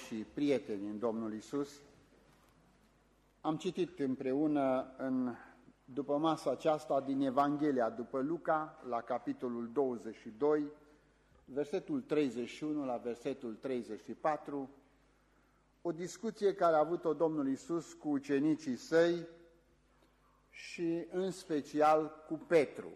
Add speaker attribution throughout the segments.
Speaker 1: și prieteni în Domnul Iisus, am citit împreună după masa aceasta din Evanghelia după Luca, la capitolul 22, versetul 31 la versetul 34, o discuție care a avut-o Domnul Iisus cu ucenicii săi și în special cu Petru.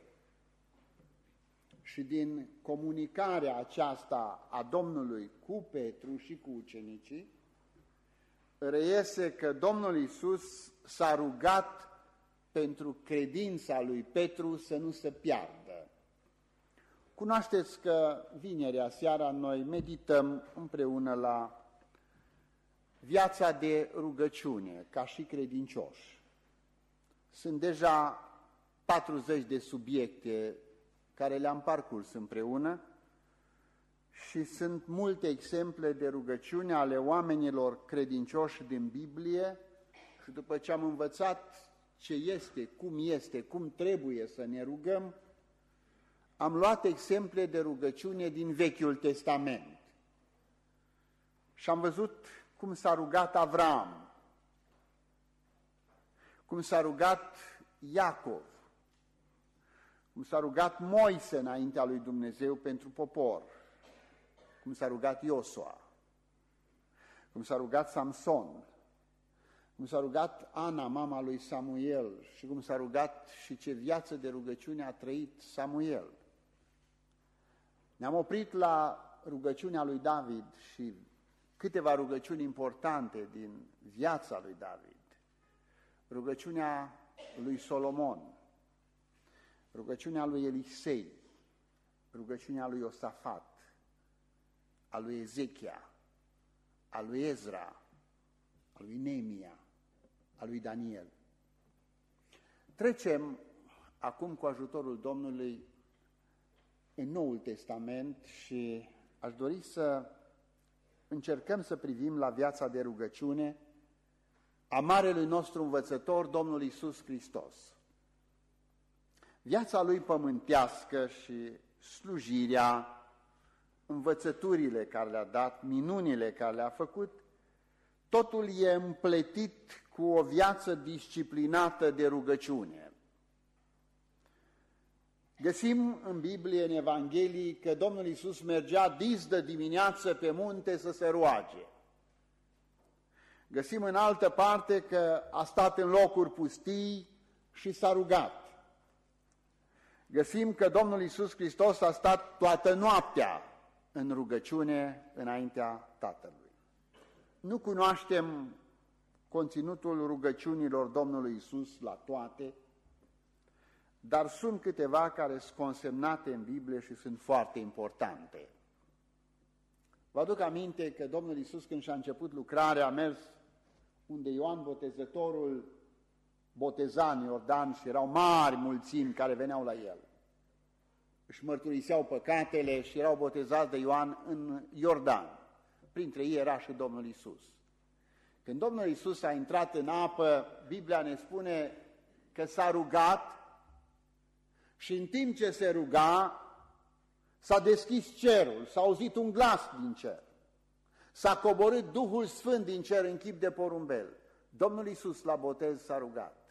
Speaker 1: Și din comunicarea aceasta a Domnului cu Petru și cu ucenicii, reiese că Domnul Iisus s-a rugat pentru credința lui Petru să nu se piardă. Cunoașteți că vinerea seara noi medităm împreună la viața de rugăciune ca și credincioși. Sunt deja 40 de subiecte care le-am parcurs împreună și sunt multe exemple de rugăciune ale oamenilor credincioși din Biblie și după ce am învățat ce este, cum trebuie să ne rugăm, am luat exemple de rugăciune din Vechiul Testament și am văzut cum s-a rugat Avram, cum s-a rugat Iacov, cum s-a rugat Moise înaintea lui Dumnezeu pentru popor, cum s-a rugat Iosua, cum s-a rugat Samson, cum s-a rugat Ana, mama lui Samuel, și cum s-a rugat și ce viață de rugăciune a trăit Samuel. Ne-am oprit la rugăciunea lui David și câteva rugăciuni importante din viața lui David. Rugăciunea lui Solomon, rugăciunea lui Elisei, rugăciunea lui Iosafat, a lui Ezechia, a lui Ezra, a lui Neemia, a lui Daniel. Trecem acum cu ajutorul Domnului în Noul Testament și aș dori să încercăm să privim la viața de rugăciune a marelui nostru învățător, Domnul Iisus Hristos. Viața lui pământească și slujirea, învățăturile care le-a dat, minunile care le-a făcut, totul e împletit cu o viață disciplinată de rugăciune. Găsim în Biblie, în Evanghelii, că Domnul Iisus mergea dis de dimineață pe munte să se roage. Găsim în altă parte că a stat în locuri pustii și s-a rugat. Găsim că Domnul Iisus Hristos a stat toată noaptea în rugăciune înaintea Tatălui. Nu cunoaștem conținutul rugăciunilor Domnului Iisus la toate, dar sunt câteva care sunt consemnate în Biblie și sunt foarte importante. Vă aduc aminte că Domnul Iisus, când și-a început lucrarea, a mers unde Ioan Botezătorul boteza în Iordan și erau mari mulțimi care veneau la el. Își mărturiseau păcatele și erau botezați de Ioan în Iordan. Printre ei era și Domnul Iisus. Când Domnul Iisus a intrat în apă, Biblia ne spune că s-a rugat și în timp ce se ruga, s-a deschis cerul, s-a auzit un glas din cer. S-a coborât Duhul Sfânt din cer în chip de porumbel. Domnul Iisus la botez s-a rugat.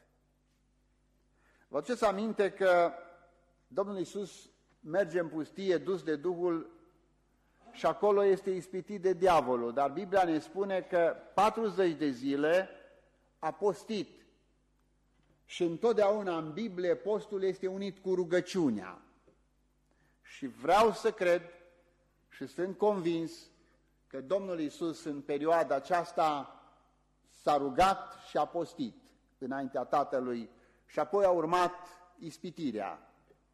Speaker 1: Vă aduceți aminte că Domnul Iisus merge în pustie dus de Duhul și acolo este ispitit de diavolul, dar Biblia ne spune că 40 de zile a postit. Și întotdeauna în Biblie postul este unit cu rugăciunea. Și vreau să cred și sunt convins că Domnul Iisus în perioada aceasta s-a rugat și a postit înaintea Tatălui și apoi a urmat ispitirea.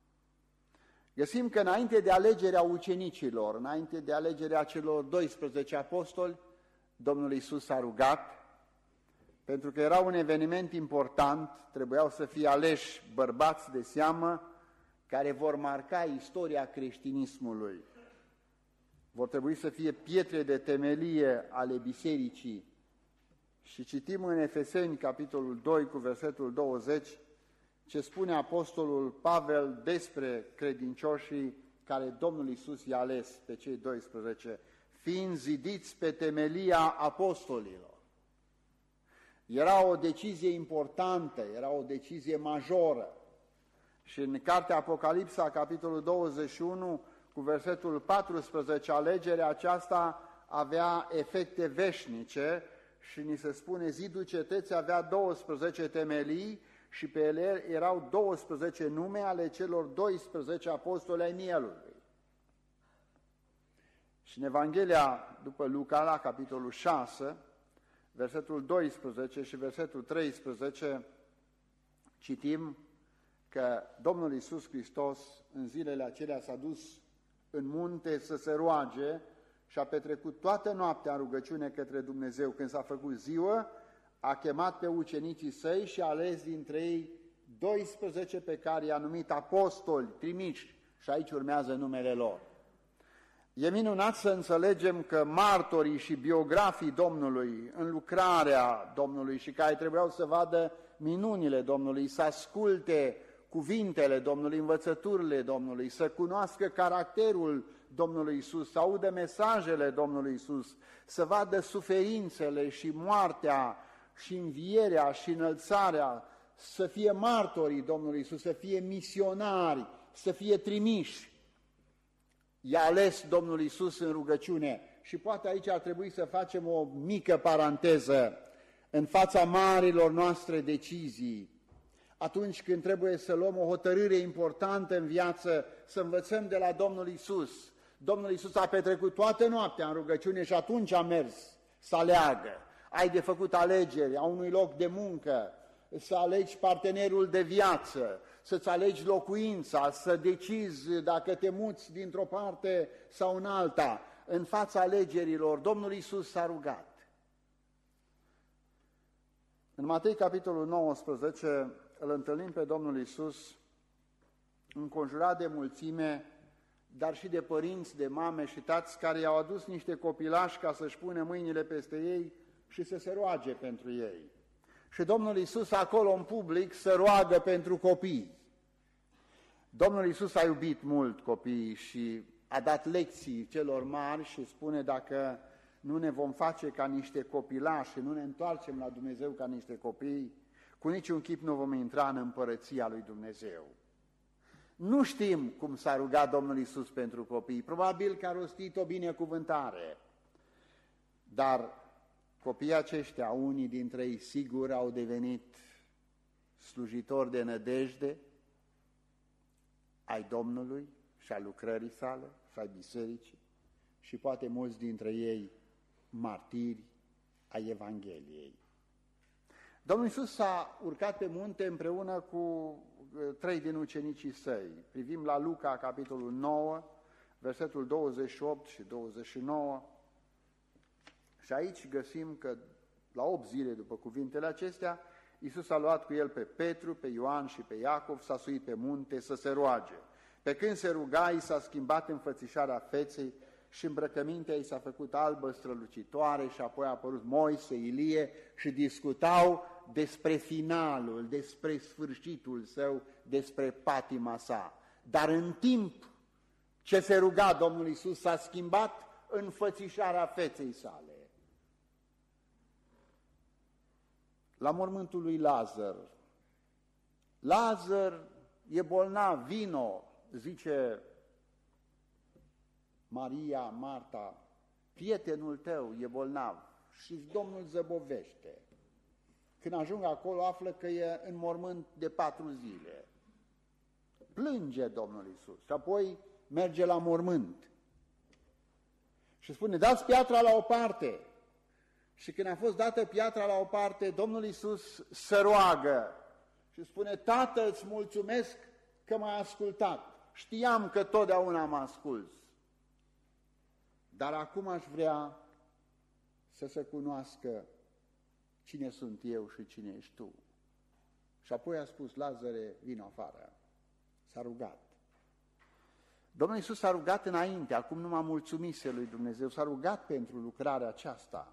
Speaker 1: Găsim că înainte de alegerea ucenicilor, înainte de alegerea celor 12 apostoli, Domnul Iisus s-a rugat, pentru că era un eveniment important, trebuiau să fie aleși bărbați de seamă care vor marca istoria creștinismului. Vor trebui să fie pietre de temelie ale bisericii. Și citim în Efeseni, capitolul 2, cu versetul 20, ce spune apostolul Pavel despre credincioșii care Domnul Iisus i-a ales pe cei 12. fiind zidiți pe temelia apostolilor. Era o decizie importantă, era o decizie majoră. Și în cartea Apocalipsa, capitolul 21, cu versetul 14, alegerea aceasta avea efecte veșnice și ni se spune, zidul cetății avea 12 temelii și pe ele erau 12 nume ale celor 12 apostoli ai mielului. Și în Evanghelia după Luca, la capitolul 6, versetul 12 și versetul 13, citim că Domnul Iisus Hristos în zilele acelea s-a dus în munte să se roage și a petrecut toată noaptea în rugăciune către Dumnezeu. Când s-a făcut ziua, a chemat pe ucenicii săi și a ales dintre ei 12 pe care i-a numit apostoli, trimiși, și aici urmează numele lor. E minunat să înțelegem că martorii și biografii Domnului în lucrarea Domnului și care trebuiau să vadă minunile Domnului, să asculte cuvintele Domnului, învățăturile Domnului, să cunoască caracterul Domnului Iisus, să audă mesajele Domnului Iisus, să vadă suferințele și moartea și învierea și înălțarea, să fie martorii Domnului Iisus, să fie misionari, să fie trimiși. I-a ales Domnul Iisus în rugăciune și poate aici ar trebui să facem o mică paranteză în fața marilor noastre decizii. Atunci când trebuie să luăm o hotărâre importantă în viață, să învățăm de la Domnul Iisus. Domnul Iisus a petrecut toată noaptea în rugăciune și atunci a mers să aleagă. Ai de făcut alegeri a unui loc de muncă, să alegi partenerul de viață, să-ți alegi locuința, să decizi dacă te muți dintr-o parte sau în alta. În fața alegerilor, Domnul Iisus s-a rugat. În Matei, capitolul 19, îl întâlnim pe Domnul Iisus înconjurat de mulțime, dar și de părinți, de mame și tați care i-au adus niște copilași ca să-și pune mâinile peste ei și să se roage pentru ei. Și Domnul Iisus acolo în public se roagă pentru copii. Domnul Iisus a iubit mult copiii și a dat lecții celor mari și spune dacă nu ne vom face ca niște copilași și nu ne întoarcem la Dumnezeu ca niște copii, cu niciun chip nu vom intra în împărăția lui Dumnezeu. Nu știm cum s-a rugat Domnul Iisus pentru copii, probabil că a rostit o binecuvântare, dar copiii aceștia, unii dintre ei sigur au devenit slujitori de nădejde ai Domnului și a lucrării sale și ai bisericii și poate mulți dintre ei martiri ai Evangheliei. Domnul Iisus s-a urcat pe munte împreună cu 3 din ucenicii săi. Privim la Luca, capitolul 9, versetul 28 și 29. Și aici găsim că la 8 zile după cuvintele acestea, Iisus a luat cu el pe Petru, pe Ioan și pe Iacov, s-a suit pe munte să se roage. Pe când se ruga, i s-a schimbat înfățișarea feței și îmbrăcămintea i s-a făcut albă strălucitoare și apoi a apărut Moise, Ilie și discutau despre finalul, despre sfârșitul său, despre patima sa. Dar în timp ce se ruga Domnul Iisus, s-a schimbat înfățișarea feței sale. La mormântul lui Lazar. Lazar e bolnav, vino, zice Maria, Marta, prietenul tău e bolnav și Domnul zăbovește. Când ajung acolo află că e în mormânt de 4 zile. Plânge Domnul Iisus și apoi merge la mormânt și spune, dați piatra la o parte. Și când a fost dată piatra la o parte, Domnul Iisus se roagă și spune, Tată, îți mulțumesc că m-ai ascultat. Știam că totdeauna mă asculți. Dar acum aș vrea să se cunoască cine sunt eu și cine ești tu. Și apoi a spus, Lazare, vino afară. S-a rugat. Domnul Iisus s-a rugat înainte, acum nu m-a mulțumit lui Dumnezeu, s-a rugat pentru lucrarea aceasta.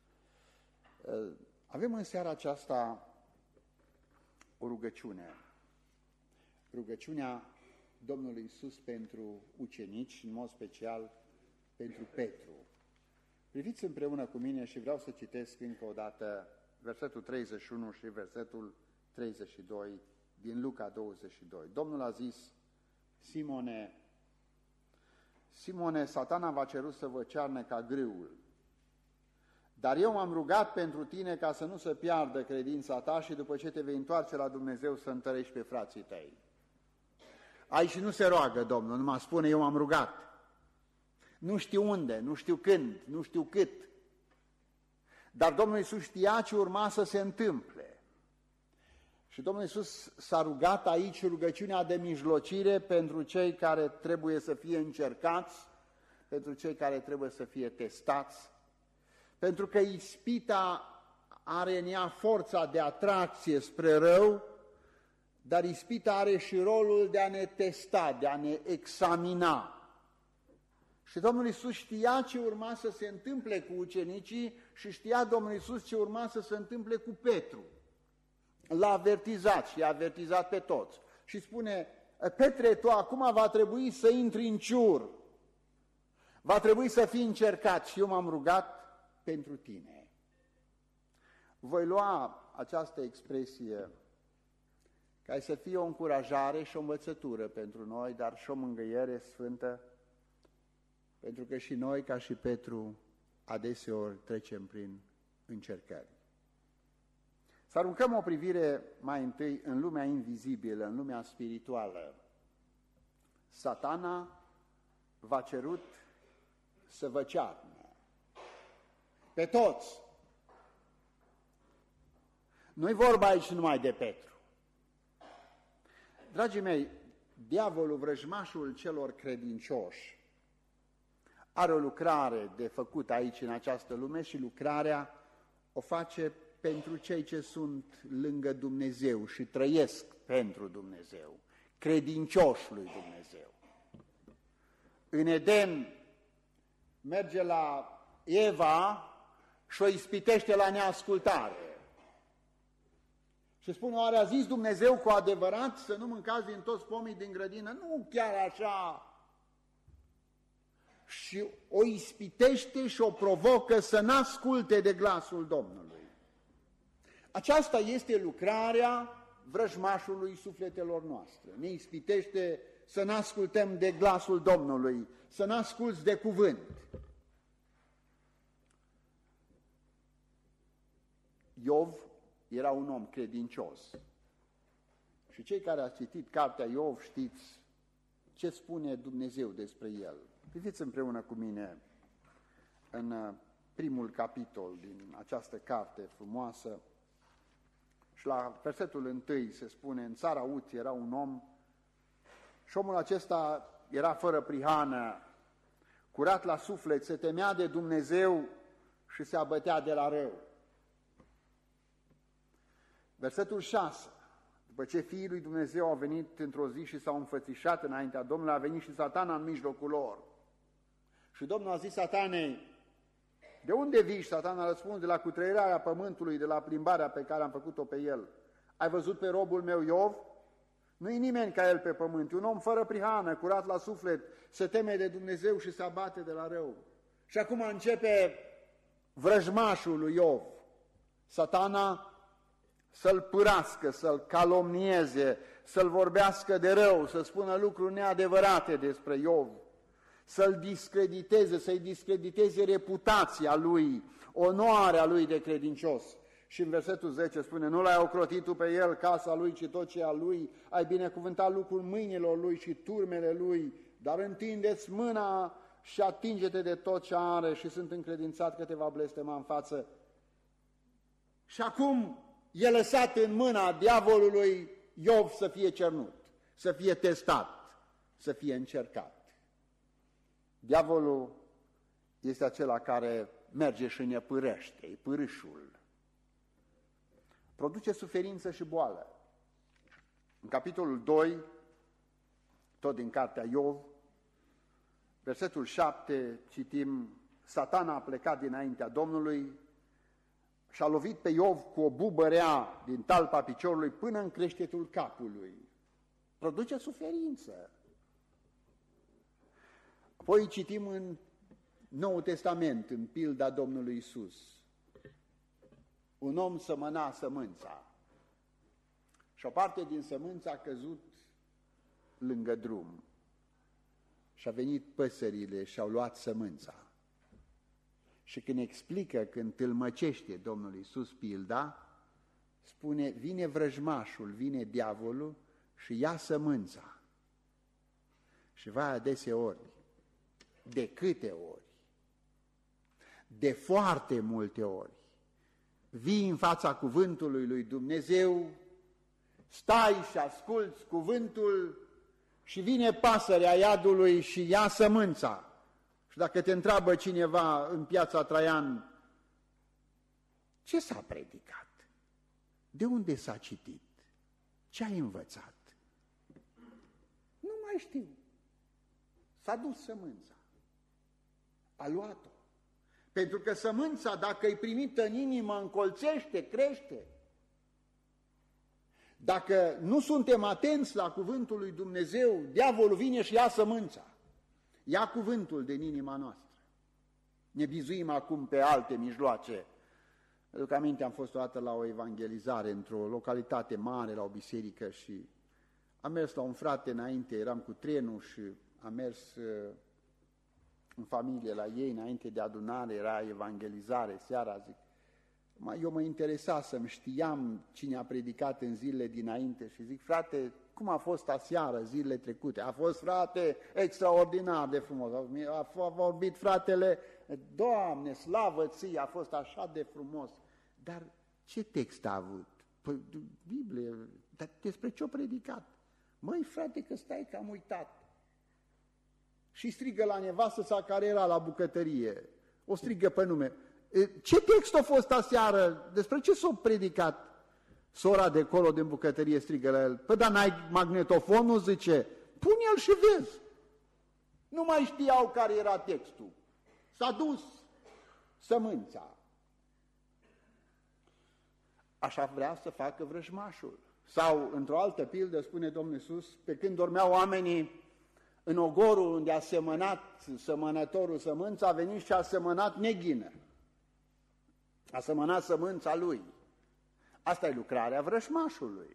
Speaker 1: Avem în seara aceasta o rugăciune. Rugăciunea Domnului Iisus pentru ucenici, în mod special pentru Petru. Priviți împreună cu mine și vreau să citesc încă o dată versetul 31 și versetul 32 din Luca 22. Domnul a zis: Simone, Satana v-a cerut să vă cearne ca grâul, dar eu m-am rugat pentru tine ca să nu se piardă credința ta și după ce te vei întoarce la Dumnezeu să întărești pe frații tăi. Aici nu se roagă Domnul, numai spune: eu m-am rugat. Nu știu unde, nu știu când, nu știu cât. Dar Domnul Iisus știa ce urma să se întâmple. Și Domnul Iisus s-a rugat aici rugăciunea de mijlocire pentru cei care trebuie să fie încercați, pentru cei care trebuie să fie testați, pentru că ispita are în ea forța de atracție spre rău, dar ispita are și rolul de a ne testa, de a ne examina. Și Domnul Iisus știa ce urma să se întâmple cu ucenicii și știa Domnul Iisus ce urma să se întâmple cu Petru. L-a avertizat și i-a avertizat pe toți. Și spune: Petre, tu acum va trebui să intri în ciur, va trebui să fii încercat și eu m-am rugat pentru tine. Voi lua această expresie ca să fie o încurajare și o învățătură pentru noi, dar și o mângâiere sfântă, pentru că și noi, ca și Petru, adeseori trecem prin încercări. Să aruncăm o privire mai întâi în lumea invizibilă, în lumea spirituală. Satana v-a cerut să vă cearnă pe toți. Nu-i vorba aici numai de Petru. Dragii mei, diavolul, vrăjmașul celor credincioși, are o lucrare de făcut aici în această lume și lucrarea o face pentru cei ce sunt lângă Dumnezeu și trăiesc pentru Dumnezeu, credincioși lui Dumnezeu. În Eden merge la Eva și o ispitește la neascultare. Și spune: oare a zis Dumnezeu cu adevărat să nu mâncați din toți pomii din grădină? Nu chiar așa. Și o ispitește și o provocă să n-asculte de glasul Domnului. Aceasta este lucrarea vrăjmașului sufletelor noastre. Ne ispitește să n-ascultăm de glasul Domnului, să n-asculți de cuvânt. Iov era un om credincios. Și cei care ați citit cartea Iov știți ce spune Dumnezeu despre el. Priviți împreună cu mine în primul capitol din această carte frumoasă și la versetul 1 se spune: în țara Ut era un om și omul acesta era fără prihană, curat la suflet, se temea de Dumnezeu și se abătea de la rău. Versetul 6. După ce fiii lui Dumnezeu au venit într-o zi și s-au înfățișat înaintea Domnului, a venit și Satana în mijlocul lor. Și Domnul a zis Satanei: de unde vii? Și Satana a răspuns: de la cutreierarea pământului, de la plimbarea pe care am făcut-o pe el. Ai văzut pe robul meu Iov? Nu-i nimeni ca el pe pământ, un om fără prihană, curat la suflet, se teme de Dumnezeu și se abate de la rău. Și acum începe vrăjmașul lui Iov, Satana, să-l pârască, să-l calomnieze, să-l vorbească de rău, să spună lucruri neadevărate despre Iov, să-l discrediteze, să-i discrediteze reputația lui, onoarea lui de credincios. Și în versetul 10 spune: nu l-ai ocrotit tu pe el, casa lui, ci tot ce e al lui, ai binecuvântat lucrul mâinilor lui și turmele lui, dar întindeți mâna și atinge-te de tot ce are și sunt încredințat că te va blestema în față. Și acum e lăsat în mâna diavolului Iov să fie cernut, să fie testat, să fie încercat. Diavolul este acela care merge și ne pârăște, e pârâșul. Produce suferință și boală. În capitolul 2, tot din cartea Iov, versetul 7, citim: Satana a plecat dinaintea Domnului și a lovit pe Iov cu o bubă rea din talpa piciorului până în creștetul capului. Produce suferință. Apoi citim în Noul Testament, în pilda Domnului Iisus, un om sămăna sămânța și o parte din sămânță a căzut lângă drum și au venit păsările și au luat sămânța. Și când explică, când tâlmăcește Domnul Iisus pilda, spune, vine vrăjmașul, vine diavolul și ia sămânța. Și vai adeseori, de câte ori, de foarte multe ori, vii în fața cuvântului lui Dumnezeu, stai și asculți cuvântul și vine pasărea iadului și ia sămânța. Și dacă te întreabă cineva în Piața Traian, ce s-a predicat? De unde s-a citit? Ce ai învățat? Nu mai știu. S-a dus sămânța. A luat-o. Pentru că sămânța, dacă e primită în inimă, încolțește, crește. Dacă nu suntem atenți la cuvântul lui Dumnezeu, diavolul vine și ia sămânța. Ia cuvântul din inima noastră. Ne bizuim acum pe alte mijloace. Pentru că aminte, am fost o dată la o evangelizare într-o localitate mare, la o biserică și am mers la un frate înainte, eram cu trenul și am mers în familie la ei, înainte de adunare, era evangelizare, seara, zic. Eu mă interesa să-mi știam cine a predicat în zilele dinainte și zic, frate, cum a fost aseară, zilele trecute? A fost, frate, extraordinar de frumos. A vorbit fratele, Doamne, slavă ție, a fost așa de frumos. Dar ce text a avut? Păi, Biblie, dar despre ce-o predicat? Măi, frate, că stai că am uitat. Și strigă la nevastă sa care era la bucătărie. O strigă pe nume. Ce text a fost aseară? Despre ce s-a predicat? Sora de acolo din bucătărie strigă la el. Păi, dar n-ai magnetofonul? Zice. Pune-l și vezi. Nu mai știau care era textul. S-a dus sămânța. Așa vrea să facă vrăjmașul. Sau, într-o altă pildă, spune Domnul Iisus, pe când dormeau oamenii în ogorul unde a semănat semănătorul sămânța, a venit și a semănat neghină. A semănat sămânța lui. Asta e lucrarea vrăjmașului.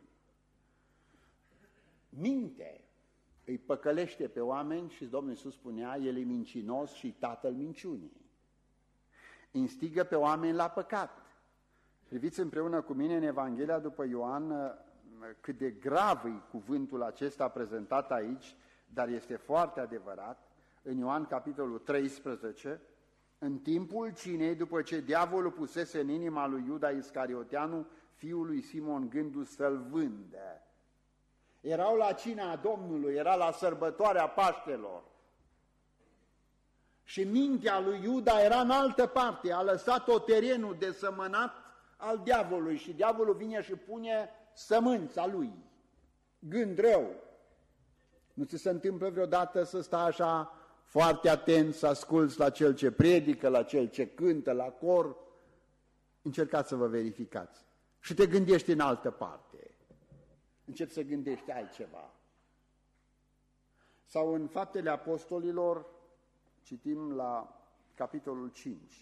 Speaker 1: Minte, îi păcălește pe oameni și Domnul Iisus spunea, el e mincinos și tatăl minciunii. Instigă pe oameni la păcat. Priviți împreună cu mine în Evanghelia după Ioan cât de grav e cuvântul acesta prezentat aici, dar este foarte adevărat. În Ioan capitolul 13, în timpul cinei, după ce diavolul pusese în inima lui Iuda Iscarioteanu, fiul lui Simon, gândul să-l vândă. Erau la cina Domnului, era la sărbătoarea Paștelor. Și mintea lui Iuda era în altă parte, a lăsat-o terenul de sămănat al diavolului și diavolul vine și pune sămânța lui. Gând rău. Nu ți se întâmplă vreodată să stai așa foarte atent, să asculți la cel ce predică, la cel ce cântă, la cor? Încercați să vă verificați. Și te gândești în altă parte. Începi să gândești altceva. Sau în Faptele Apostolilor, citim la capitolul 5.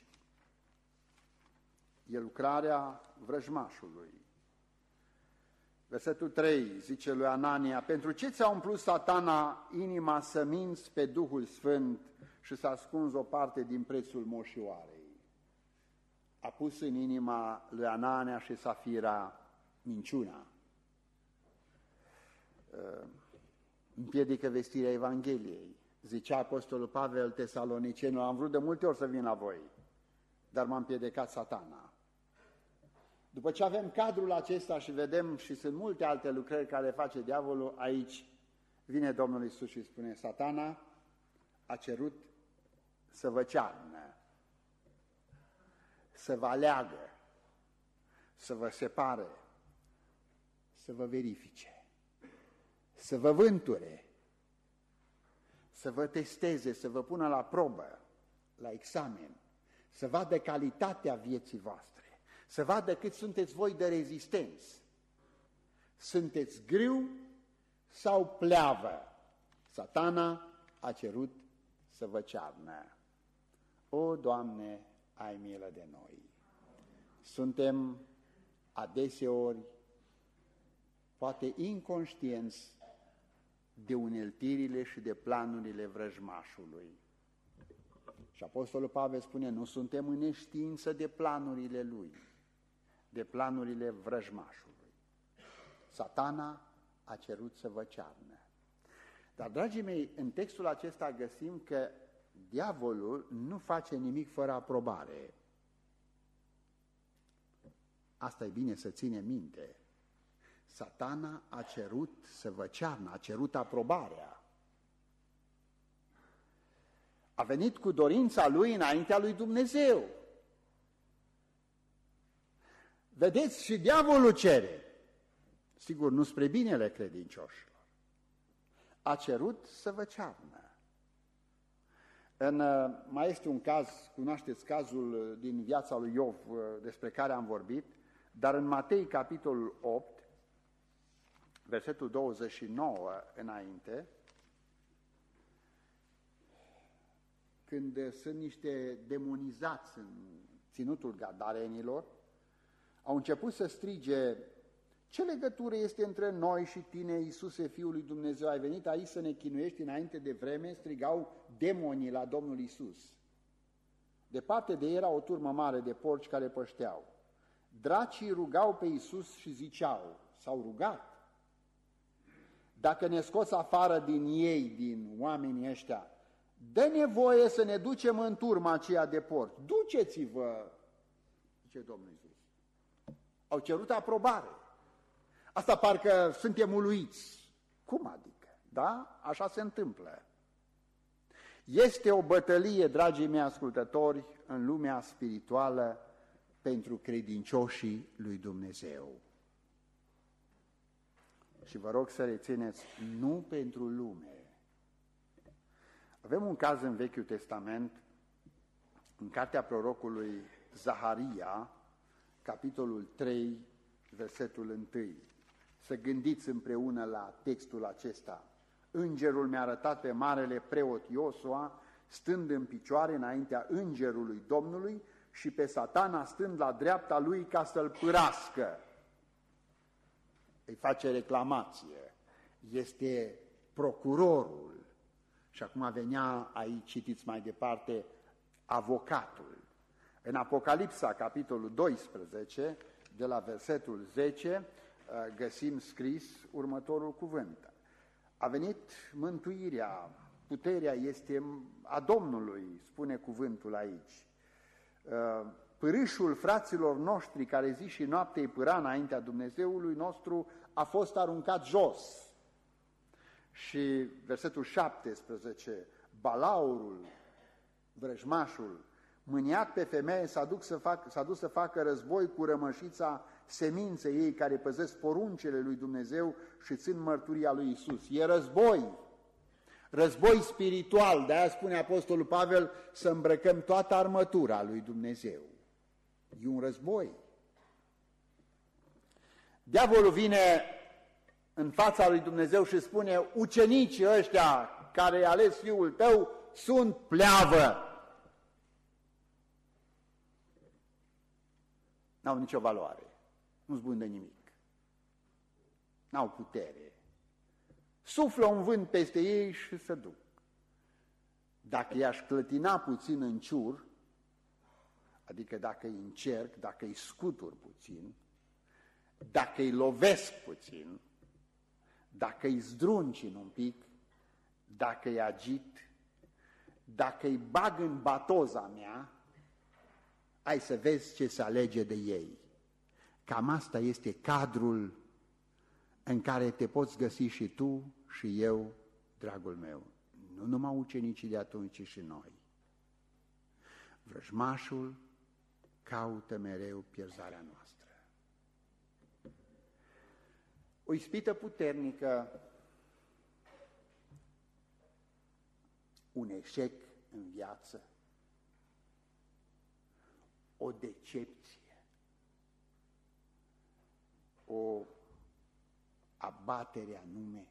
Speaker 1: E lucrarea vrăjmașului. Versetul 3 zice lui Anania, pentru ce ți-a umplut Satana inima să minți pe Duhul Sfânt și să ascunzi o parte din prețul moșioarei? A pus în inima lui Anania și Safira minciuna. Împiedică vestirea Evangheliei. Zicea Apostolul Pavel Tesalonicenilor, am vrut de multe ori să vin la voi, dar m-a împiedicat Satana. După ce avem cadrul acesta și vedem și sunt multe alte lucrări care face diavolul, aici vine Domnul Iisus și spune, Satana a cerut să vă cearnă, să vă aleagă, să vă separe, să vă verifice, să vă vânture, să vă testeze, să vă pună la probă, la examen, să vadă calitatea vieții voastre. Să vadă cât sunteți voi de rezistenți. Sunteți grâu sau pleavă? Satana a cerut să vă cearnă. O, Doamne, ai milă de noi! Suntem adeseori, poate inconștienți, de uneltirile și de planurile vrăjmașului. Și Apostolul Pavel spune, nu suntem în neștiință de planurile lui, de planurile vrăjmașului. Satana a cerut să vă cearnă. Dar, dragii mei, în textul acesta găsim că diavolul nu face nimic fără aprobare. Asta e bine să ține minte. Satana a cerut să vă cearnă, a cerut aprobarea. A venit cu dorința lui înaintea lui Dumnezeu. Vedeți, și diavolul cere. Sigur, nu spre binele credincioșilor. A cerut să vă cearnă. Mai este un caz, cunoașteți cazul din viața lui Iov despre care am vorbit, dar în Matei, capitolul 8, versetul 29 înainte, când sunt niște demonizați în ținutul gadarenilor, au început să strige, ce legătură este între noi și tine, Iisuse, Fiul lui Dumnezeu? Ai venit aici să ne chinuiești înainte de vreme? Strigau demonii la Domnul Iisus. Departe de ei era o turmă mare de porci care pășteau. Dracii rugau pe Iisus și ziceau, s-au rugat, dacă ne scoți afară din ei, din oamenii ăștia, dă nevoie să ne ducem în turma aceea de porci. Duceți-vă, zice Domnul Iisus. Au cerut aprobare. Asta parcă suntem uluiți. Cum adică? Da? Așa se întâmplă. Este o bătălie, dragii mei ascultători, în lumea spirituală pentru credincioșii lui Dumnezeu. Și vă rog să rețineți, nu pentru lume. Avem un caz în Vechiul Testament, în cartea prorocului Zaharia, capitolul 3, versetul 1. Să gândiți împreună la textul acesta. Îngerul mi-a arătat pe marele preot Iosua, stând în picioare înaintea îngerului Domnului și pe Satana stând la dreapta lui ca să-l pârască. Îi face reclamație. Este procurorul. Și acum venea aici, citiți mai departe, avocatul. În Apocalipsa, capitolul 12, de la versetul 10, găsim scris următorul cuvânt. A venit mântuirea, puterea este a Domnului, spune cuvântul aici. Pârâșul fraților noștri, care zi și noapte îi pâra înaintea Dumnezeului nostru, a fost aruncat jos. Și versetul 17, balaurul, vrăjmașul, mâniat pe femeie, s-a dus să facă război cu rămășița seminței ei care păzesc poruncele lui Dumnezeu și țin mărturia lui Isus. E război, război spiritual, de-aia spune Apostolul Pavel să îmbrăcăm toată armătura lui Dumnezeu. E un război. Diavolul vine în fața lui Dumnezeu și spune, ucenicii ăștia care i-a ales Fiul tău sunt pleavă. N-au nicio valoare, nu-ți bun de nimic, n-au putere. Suflă un vânt peste ei și se duc. Dacă i-aș clătina puțin în ciur, adică dacă îi încerc, dacă îi scutur puțin, dacă îi lovesc puțin, dacă îi zdruncin un pic, dacă îi agit, dacă îi bag în batoza mea, ai să vezi ce se alege de ei. Cam asta este cadrul în care te poți găsi și tu și eu, dragul meu. Nu numai ucenicii de atunci, ci și noi. Vrăjmașul caută mereu pierzarea noastră. O ispită puternică, un eșec în viață, o decepție, o abatere anume,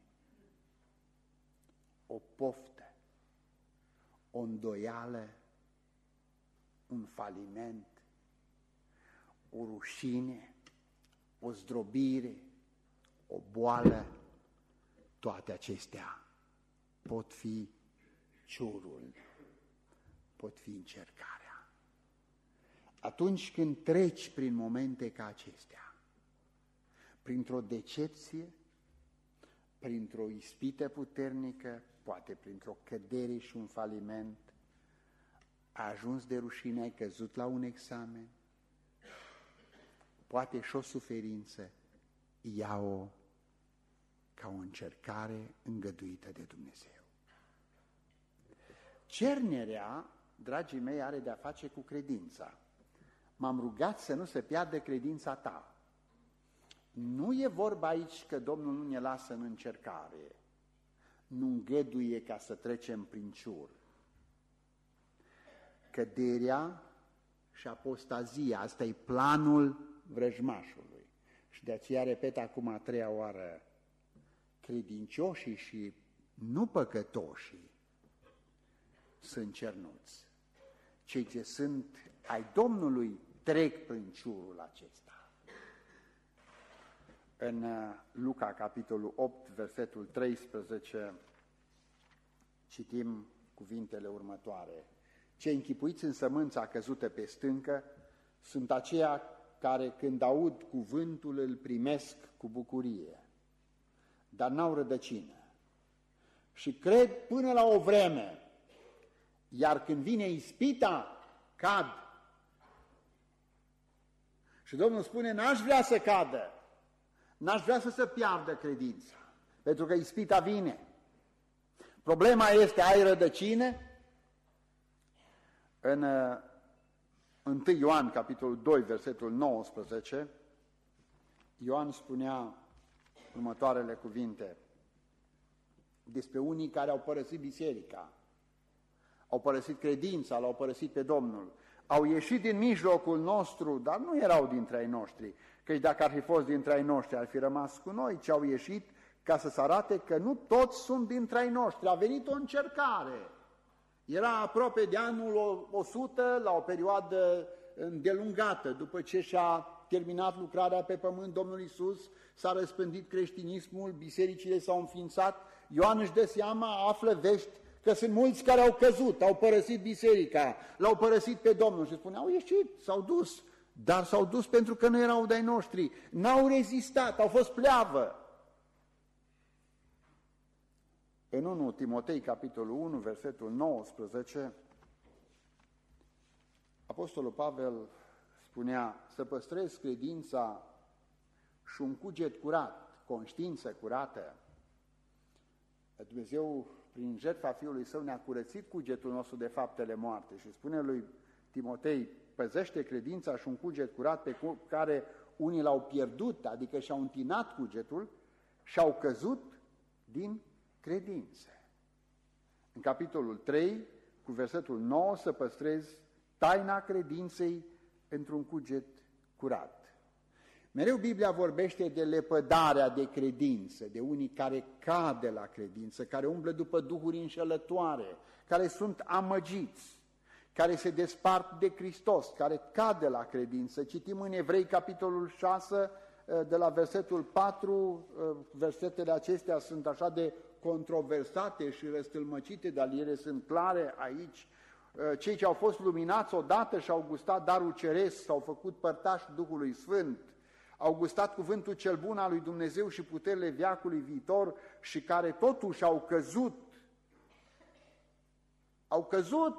Speaker 1: o poftă, o îndoială, un faliment, o rușine, o zdrobire, o boală, toate acestea pot fi ciurul, pot fi încercarea. Atunci când treci prin momente ca acestea, printr-o decepție, printr-o ispită puternică, poate printr-o cădere și un faliment, ai ajuns de rușine, ai căzut la un examen, poate și o suferință, ia-o ca o încercare îngăduită de Dumnezeu. Cernerea, dragii mei, are de-a face cu credința. M-am rugat să nu se piardă credința ta. Nu e vorba aici că Domnul nu ne lasă în încercare, nu îngăduie ca să trecem prin ciur. Căderea și apostazia, asta e planul vrăjmașului. Și de aceea repet acum a treia oară, credincioșii și nu păcătoșii sunt cernuți. Cei ce sunt ai Domnului trec prin ciurul acesta. În Luca, capitolul 8, versetul 13, citim cuvintele următoare. Cei închipuiți în sămânța căzută pe stâncă sunt aceia care, când aud cuvântul, îl primesc cu bucurie, dar n-au rădăcină și cred până la o vreme, iar când vine ispita, cad. Și Domnul spune, n-aș vrea să cadă, n-aș vrea să se piardă credința, pentru că ispita vine. Problema este, ai rădăcină? În 1 Ioan, capitolul 2, versetul 19, Ioan spunea următoarele cuvinte despre unii care au părăsit biserica, au părăsit credința, l-au părăsit pe Domnul, au ieșit din mijlocul nostru, dar nu erau dintre ai noștri, căci dacă ar fi fost dintre ai noștri, ar fi rămas cu noi, ci au ieșit ca să se arate că nu toți sunt dintre ai noștri. A venit o încercare. Era aproape de anul 100, la o perioadă îndelungată, după ce și-a terminat lucrarea pe pământ, Domnul Iisus, s-a răspândit creștinismul, bisericile s-au înființat, Ioan își dă seama, află vești că sunt mulți care au căzut, au părăsit biserica, l-au părăsit pe Domnul și spune, au ieșit, s-au dus, dar s-au dus pentru că nu erau de-ai noștri, n-au rezistat, au fost pleavă. În 1 Timotei, capitolul 1, versetul 19, Apostolul Pavel spunea să păstrezi credința și un cuget curat, conștiință curată. Dumnezeu, prin jertfa Fiului Său, ne-a curățit cugetul nostru de faptele moarte și spune lui Timotei, păzește credința și un cuget curat pe care unii l-au pierdut, adică și-au întinat cugetul și au căzut din credință. În capitolul 3, cu versetul 9, să păstrezi taina credinței într-un cuget curat. Mereu Biblia vorbește de lepădarea de credință, de unii care cad de la credință, care umblă după duhuri înșelătoare, care sunt amăgiți, care se despart de Hristos, care cad de la credință. Citim în Evrei, capitolul 6, de la versetul 4, versetele acestea sunt așa de controversate și răstâlmăcite, dar ele sunt clare aici. Cei ce au fost luminați odată și au gustat darul ceresc, s-au făcut părtași Duhului Sfânt, au gustat cuvântul cel bun al lui Dumnezeu și puterile veacului viitor și care totuși au căzut. Au căzut,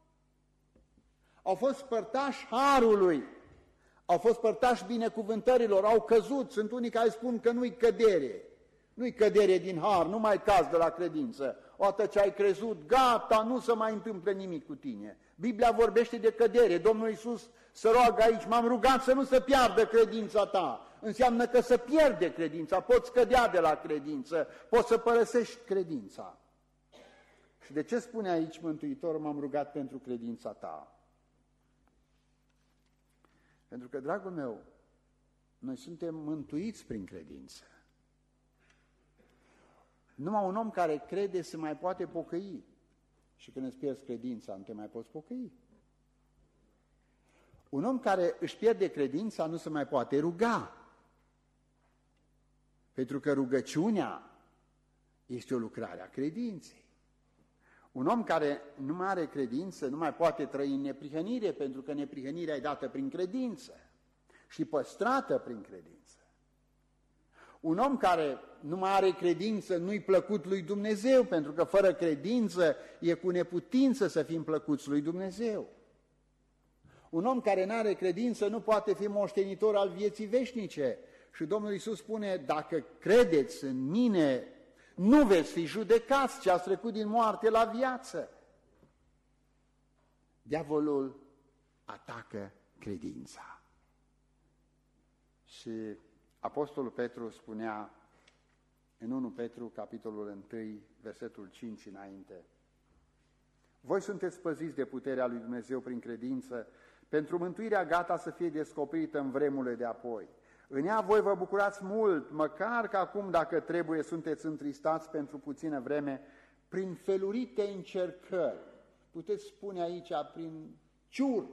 Speaker 1: au fost părtași harului, au fost părtași binecuvântărilor, au căzut. Sunt unii care spun că nu-i cădere, nu-i cădere din har, nu mai cazi de la credință. Odată ce ai crezut, gata, nu se mai întâmplă nimic cu tine. Biblia vorbește de cădere. Domnul Iisus se roagă aici, m-am rugat să nu se piardă credința ta. Înseamnă că se pierde credința, poți cădea de la credință, poți să părăsești credința. Și de ce spune aici Mântuitorul, m-am rugat pentru credința ta? Pentru că, dragul meu, noi suntem mântuiți prin credință. Numai un om care crede se mai poate pocăi. Și când îți pierzi credința, nu te mai poți pocăi. Un om care își pierde credința nu se mai poate ruga, pentru că rugăciunea este o lucrare a credinței. Un om care nu mai are credință nu mai poate trăi în neprihănire, pentru că neprihănirea e dată prin credință și păstrată prin credință. Un om care nu mai are credință nu-i plăcut lui Dumnezeu, pentru că fără credință e cu neputință să fim plăcuți lui Dumnezeu. Un om care nu are credință nu poate fi moștenitor al vieții veșnice. Și Domnul Iisus spune, dacă credeți în mine, nu veți fi judecați, ci ați trecut din moarte la viață. Diavolul atacă credința. Și Apostolul Petru spunea în 1 Petru, capitolul 1, versetul 5 înainte: voi sunteți păziți de puterea lui Dumnezeu prin credință, pentru mântuirea gata să fie descoperită în vremurile de apoi. În ea voi vă bucurați mult, măcar că acum, dacă trebuie, sunteți întristați pentru puțină vreme, prin felurite încercări. Puteți spune aici, prin ciuri,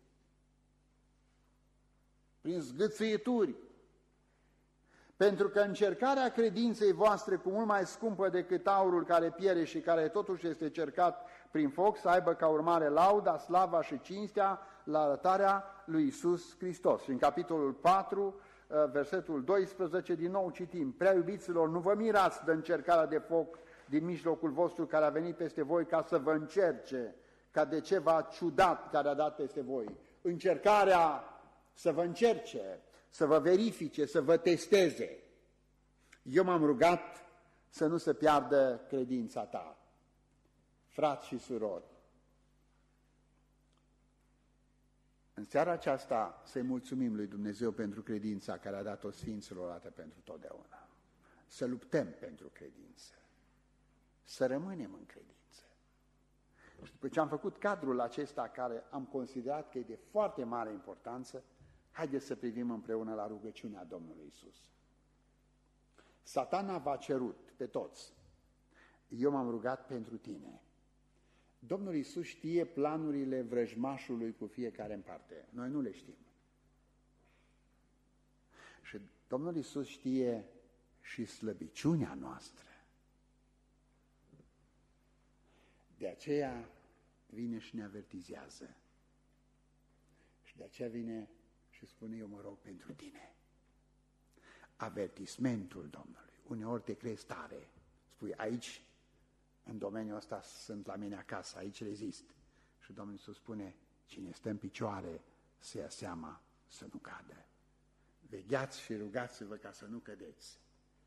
Speaker 1: prin zgâțâieturi. Pentru că încercarea credinței voastre, cu mult mai scumpă decât aurul care piere și care totuși este cercat prin foc, să aibă ca urmare lauda, slava și cinstea la arătarea lui Iisus Hristos. Și în capitolul 4, versetul 12, din nou citim: prea iubiților, nu vă mirați de încercarea de foc din mijlocul vostru care a venit peste voi ca să vă încerce, ca de ceva ciudat care a dat peste voi. Încercarea să vă încerce, să vă verifice, să vă testeze. Eu m-am rugat să nu se piardă credința ta. Frați și surori, în seara aceasta să-i mulțumim lui Dumnezeu pentru credința care a dat-o Sfinților odată pentru totdeauna. Să luptăm pentru credință, să rămânem în credință. Și după ce am făcut cadrul acesta care am considerat că e de foarte mare importanță, haideți să privim împreună la rugăciunea Domnului Iisus. Satana v-a cerut pe toți: eu m-am rugat pentru tine. Domnul Iisus știe planurile vrăjmașului cu fiecare în parte. Noi nu le știm. Și Domnul Iisus știe și slăbiciunea noastră. De aceea vine și ne avertizează. Și de aceea vine și spune: eu mă rog pentru tine. Avertismentul Domnului. Uneori te crezi tare. Spui: aici, în domeniul ăsta sunt la mine acasă, aici rezist. Și Domnul Iisus spune: cine stă în picioare să ia seama să nu cadă. Vegheați și rugați-vă ca să nu cădeți.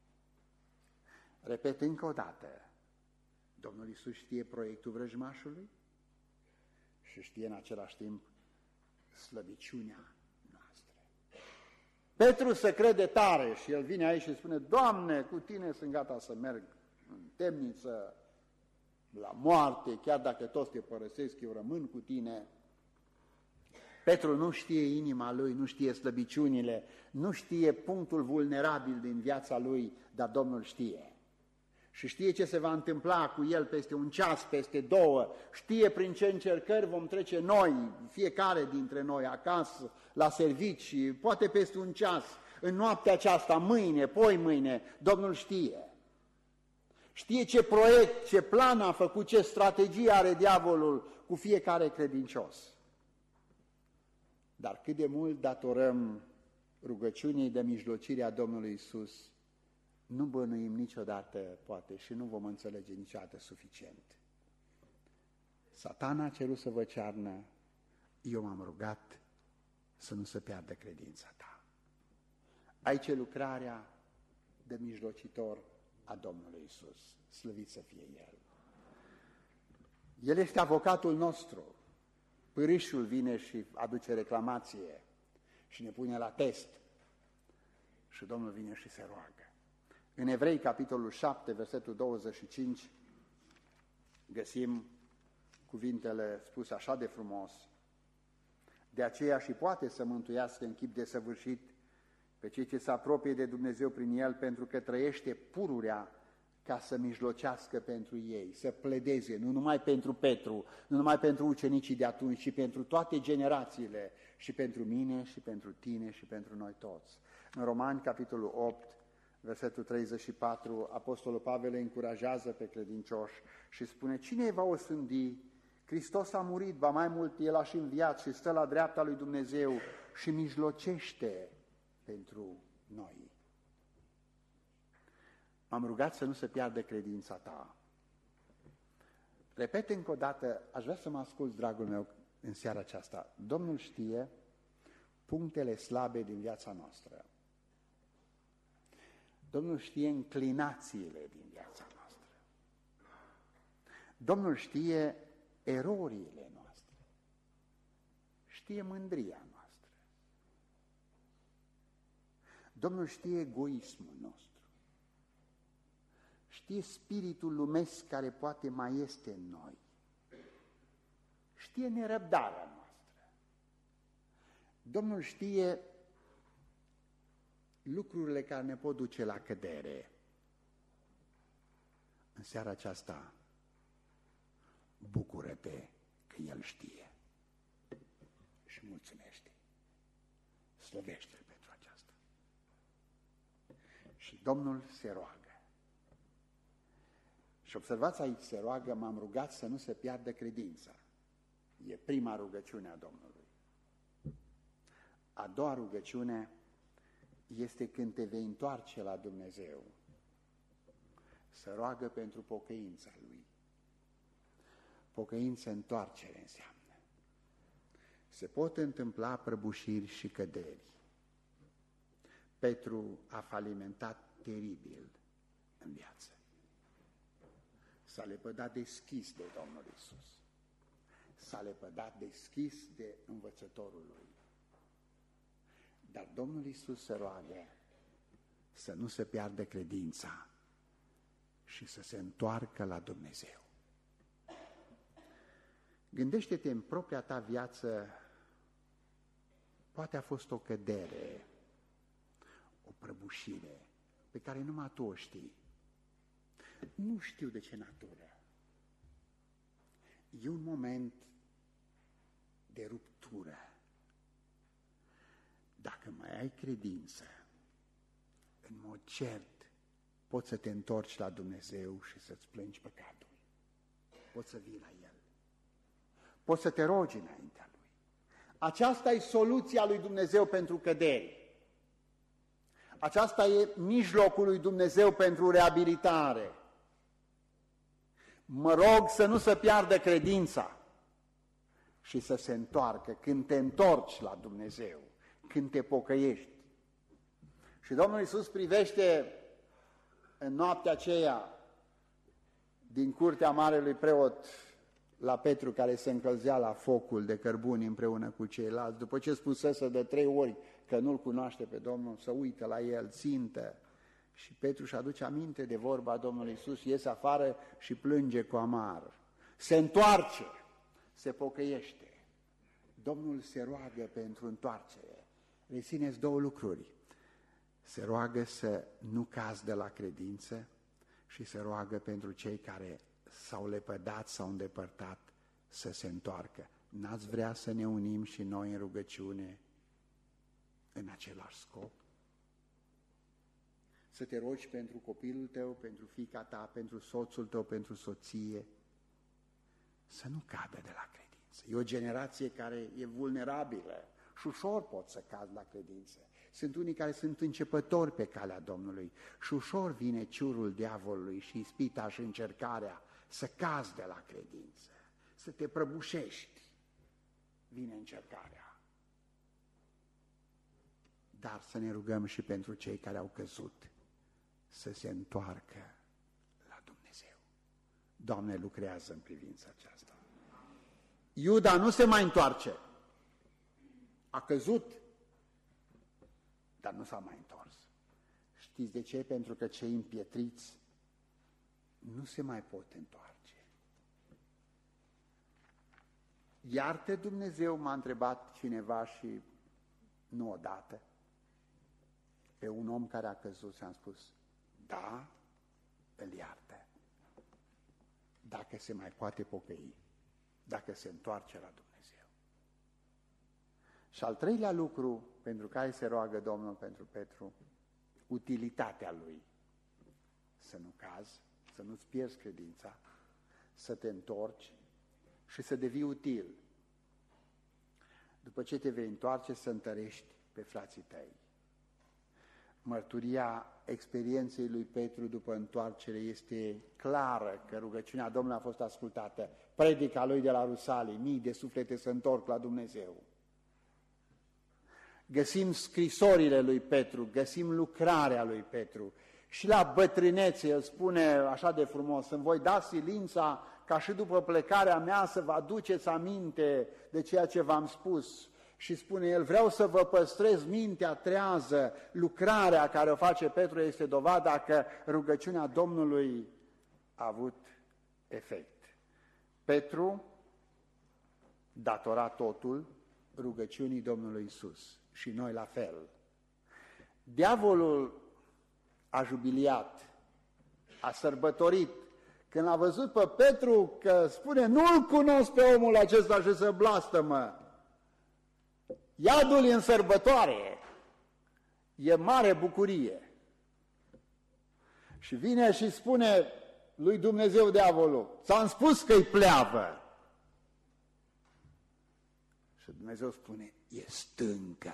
Speaker 1: Repet încă o dată, Domnul Iisus știe proiectul vrăjmașului și știe în același timp slăbiciunea noastră. Petru se crede tare și el vine aici și spune: Doamne, cu tine sunt gata să merg în temniță, la moarte, chiar dacă toți te părăsesc, eu rămân cu tine. Petru nu știe inima lui, nu știe slăbiciunile, nu știe punctul vulnerabil din viața lui, dar Domnul știe. Și știe ce se va întâmpla cu el peste un ceas, peste două, știe prin ce încercări vom trece noi, fiecare dintre noi, acasă, la servici, poate peste un ceas, în noaptea aceasta, mâine, poimâine, Domnul știe. Știe ce proiect, ce plan a făcut, ce strategie are diavolul cu fiecare credincios. Dar cât de mult datorăm rugăciunii de mijlocire a Domnului Iisus, nu bănuim niciodată, poate, și nu vom înțelege niciodată suficient. Satana a cerut să vă cearnă, eu m-am rugat să nu se piardă credința ta. Aici e lucrarea de mijlocitor a Domnului Iisus, slăvit să fie El. El este avocatul nostru. Pârâșul vine și aduce reclamație și ne pune la test. Și Domnul vine și se roagă. În Evrei, capitolul 7, versetul 25, găsim cuvintele spuse așa de frumos: de aceea și poate să mântuiască în chip desăvârșit pe cei ce se apropie de Dumnezeu prin El, pentru că trăiește pururea ca să mijlocească pentru ei, să pledeze, nu numai pentru Petru, nu numai pentru ucenicii de atunci, ci pentru toate generațiile, și pentru mine, și pentru tine, și pentru noi toți. În Romani, capitolul 8, versetul 34, Apostolul Pavel îi încurajează pe credincioși și spune: cine va osândi? Hristos a murit, ba mai mult, El a și înviat și stă la dreapta lui Dumnezeu și mijlocește pentru noi. M-am rugat să nu se piardă credința ta. Repet încă o dată, aș vrea să mă asculți, dragul meu, în seara aceasta. Domnul știe punctele slabe din viața noastră. Domnul știe înclinațiile din viața noastră. Domnul știe erorile noastre. Știe mândria noastră. Domnul știe egoismul nostru. Știe spiritul lumesc care poate mai este în noi. Știe nerăbdarea noastră. Domnul știe lucrurile care ne pot duce la cădere. În seara aceasta, bucură-te că El știe și mulțumește. Slăvește-L pentru aceasta. Și Domnul se roagă. Și observați aici, se roagă, m-am rugat să nu se piardă credința. E prima rugăciune a Domnului. A doua rugăciune este când te vei întoarce la Dumnezeu. Se roagă pentru pocăința Lui. Pocăință, întoarcere înseamnă. Se pot întâmpla prăbușiri și căderi. Petru a falimentat teribil în viață. S-a lepădat deschis de Domnul Iisus. S-a lepădat deschis de învățătorul Lui. Dar Domnul Iisus se roagă să nu se piardă credința și să se întoarcă la Dumnezeu. Gândește-te în propria ta viață, poate a fost o cădere, o prăbușire pe care numai tu o știi. Nu știu de ce natură. E un moment de ruptură. Dacă mai ai credință, în mod cert, poți să te întorci la Dumnezeu și să-ți plângi păcatul. Poți să vii la El. Poți să te rogi înaintea Lui. Aceasta e soluția lui Dumnezeu pentru căderi. Aceasta e mijlocul lui Dumnezeu pentru reabilitare. Mă rog să nu se piardă credința și să se întoarcă când te întorci la Dumnezeu, când te pocăiești. Și Domnul Iisus privește în noaptea aceea din curtea marelui preot la Petru, care se încălzea la focul de cărbuni împreună cu ceilalți, după ce spusese de 3 ori că nu-L cunoaște pe Domnul, să uită la el, țintă. Și Petru își aduce aminte de vorba Domnului Iisus, iese afară și plânge cu amar. Se întoarce, se pocăiește. Domnul se roagă pentru întoarcere. Rețineți 2 lucruri. Se roagă să nu cazi de la credință și se roagă pentru cei care s-au lepădat, s-au îndepărtat, să se întoarcă. N-ați vrea să ne unim și noi în rugăciune în același scop? Să te rogi pentru copilul tău, pentru fiica ta, pentru soțul tău, pentru soție, să nu cadă de la credință. E o generație care e vulnerabilă și ușor pot să cad la credință. Sunt unii care sunt începători pe calea Domnului și ușor vine ciurul diavolului și ispita și încercarea să cazi de la credință, să te prăbușești. Vine încercarea. Dar să ne rugăm și pentru cei care au căzut, să se întoarcă la Dumnezeu. Doamne, lucrează în privința aceasta. Iuda nu se mai întoarce. A căzut, dar nu s-a mai întors. Știți de ce? Pentru că cei împietriți nu se mai pot întoarce. Iartă Dumnezeu, m-a întrebat cineva și nu odată, pe un om care a căzut și am spus, da, îl iartă. Dacă se mai poate pocăi, dacă se întoarce la Dumnezeu. Și al treilea lucru pentru care se roagă Domnul pentru Petru, utilitatea lui. Să nu cazi, să nu-ți pierzi credința, să te întorci și să devii util. După ce te vei întoarce, să întărești pe frații tăi. Mărturia experienței lui Petru după întoarcere este clară că rugăciunea Domnului a fost ascultată. Predica lui de la Rusalii, mii de suflete se întorc la Dumnezeu. Găsim scrisorile lui Petru, găsim lucrarea lui Petru. Și la bătrânețe el spune așa de frumos: îmi voi da silința ca și după plecarea mea să vă aduceți aminte de ceea ce v-am spus. Și spune el: vreau să vă păstrez mintea trează. Lucrarea care o face Petru este dovada că rugăciunea Domnului a avut efect. Petru datora totul rugăciunii Domnului Iisus și noi la fel. Diavolul a jubiliat, a sărbătorit când a văzut pe Petru că spune: nu-l cunosc pe omul acesta și să blastămă. Iadul e în sărbătoare, e mare bucurie. Și vine și spune lui Dumnezeu diavolul: ți-am spus că-i pleavă. Și Dumnezeu spune: e stâncă.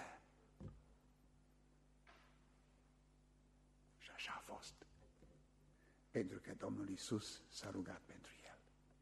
Speaker 1: Și așa a fost. Pentru că Domnul Iisus s-a rugat pentru el.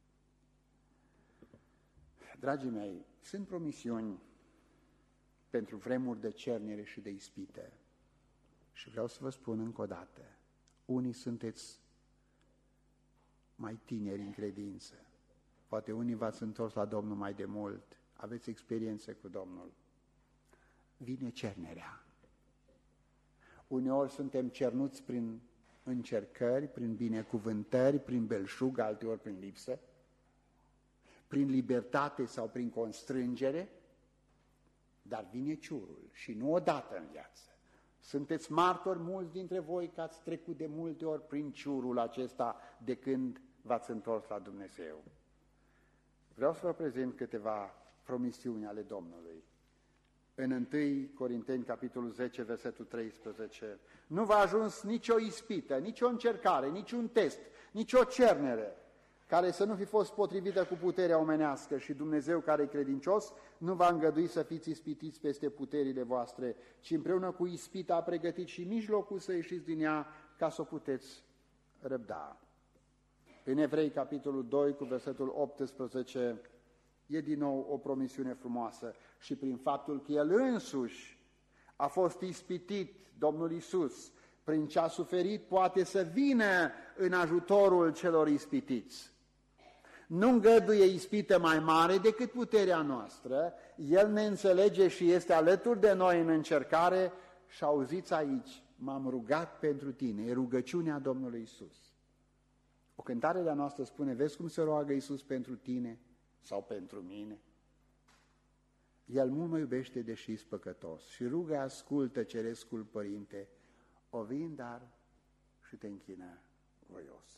Speaker 1: Dragii mei, sunt promisiuni pentru vremuri de cernere și de ispită. Și vreau să vă spun încă o dată, unii sunteți mai tineri în credință, poate unii v-ați întors la Domnul mai de mult, aveți experiențe cu Domnul. Vine cernerea. Uneori suntem cernuți prin încercări, prin binecuvântări, prin belșug, alteori prin lipsă, prin libertate sau prin constrângere, dar vine ciurul și nu odată în viață. Sunteți martori mulți dintre voi că ați trecut de multe ori prin ciurul acesta de când v-ați întors la Dumnezeu. Vreau să vă prezint câteva promisiuni ale Domnului. În 1 Corinteni, capitolul 10, versetul 13, nu v-a ajuns nicio ispită, nicio încercare, niciun test, nicio cernere care să nu fi fost potrivită cu puterea omenească și Dumnezeu, care e credincios, nu va îngădui să fiți ispitiți peste puterile voastre, ci împreună cu ispita a pregătit și mijlocul să ieșiți din ea ca să o puteți răbda. În Evrei, capitolul 2, cu versetul 18, e din nou o promisiune frumoasă și prin faptul că El însuși a fost ispitit, Domnul Iisus, prin ce a suferit, poate să vină în ajutorul celor ispitiți. Nu îngăduie ispită mai mare decât puterea noastră, El ne înțelege și este alături de noi în încercare și auziți aici, m-am rugat pentru tine, e rugăciunea Domnului Iisus. O cântare de-a noastră spune: vezi cum se roagă Iisus pentru tine sau pentru mine? El mult mă iubește deși-s păcătos și rugă ascultă Cerescul Părinte, o vin dar și te închină voios.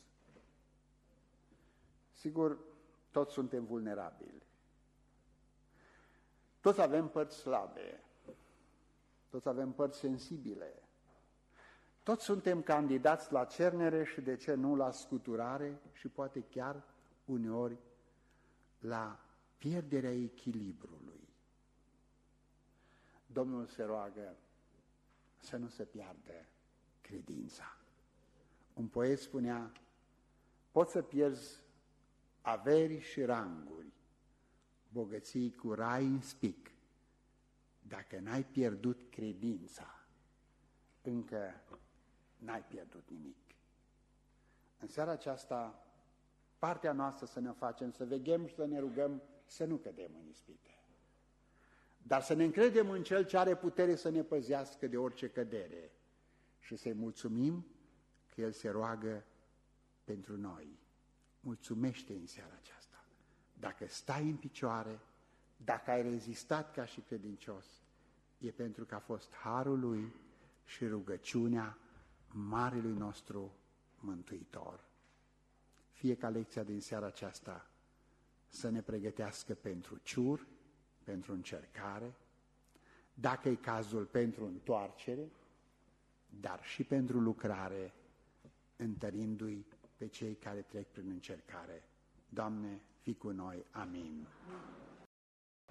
Speaker 1: Sigur, toți suntem vulnerabili. Toți avem părți slabe. Toți avem părți sensibile. Toți suntem candidați la cernere și, de ce nu, la scuturare și poate chiar uneori la pierderea echilibrului. Domnul se roagă să nu se piardă credința. Un poet spunea: poți să pierzi averi și ranguri, bogății cu rai în spic, dacă n-ai pierdut credința, încă n-ai pierdut nimic. În seara aceasta, partea noastră să ne facem, să veghem și să ne rugăm să nu cădem în ispite, dar să ne încredem în Cel ce are putere să ne păzească de orice cădere și să-i mulțumim că El se roagă pentru noi. Mulțumește în seara aceasta. Dacă stai în picioare, dacă ai rezistat ca și credincios, e pentru că a fost harul Lui și rugăciunea Marelui nostru Mântuitor. Fie ca lecția din seara aceasta să ne pregătească pentru ciur, pentru încercare, dacă e cazul pentru întoarcere, dar și pentru lucrare, întărindu-i pe cei care trec prin încercare. Doamne, fii cu noi. Amin.